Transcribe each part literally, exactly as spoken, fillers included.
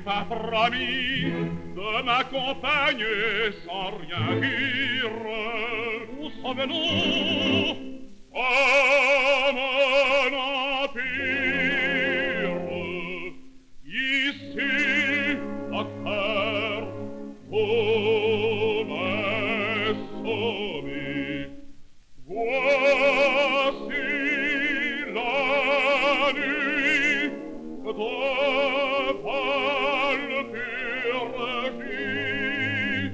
pas promis de m'accompagner sans rien dire. Où sommes-nous? Comme un empire. Ici, la terre, comme un sommet. Voici la nuit devant le purgit.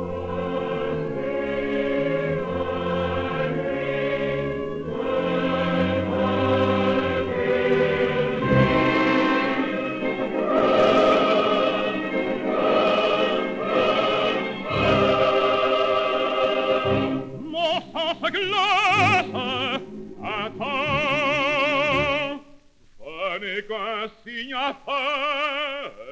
Mon sang se glace, attends, je n'ai qu'un signe à faire.